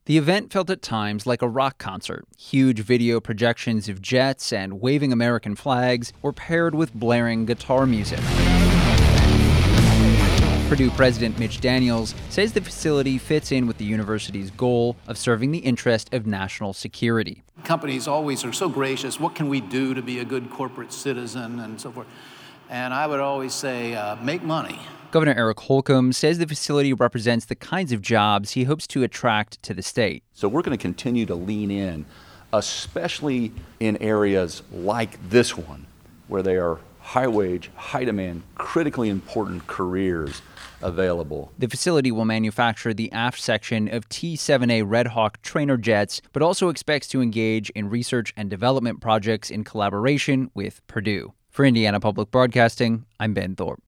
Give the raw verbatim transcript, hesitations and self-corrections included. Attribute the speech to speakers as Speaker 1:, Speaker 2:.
Speaker 1: The event felt at times like a rock concert. Huge video projections of jets and waving American flags were paired with blaring guitar music. Purdue President Mitch Daniels says the facility fits in with the university's goal of serving the interest of national security.
Speaker 2: Companies always are so gracious. What can we do to be a good corporate citizen and so forth? And I would always say, uh, make money.
Speaker 1: Governor Eric Holcomb says the facility represents the kinds of jobs he hopes to attract to the state.
Speaker 3: So we're going to continue to lean in, especially in areas like this one, where they are high-wage, high-demand, critically important careers available.
Speaker 1: The facility will manufacture the aft section of T seven A Red Hawk trainer jets, but also expects to engage in research and development projects in collaboration with Purdue. For Indiana Public Broadcasting, I'm Ben Thorpe.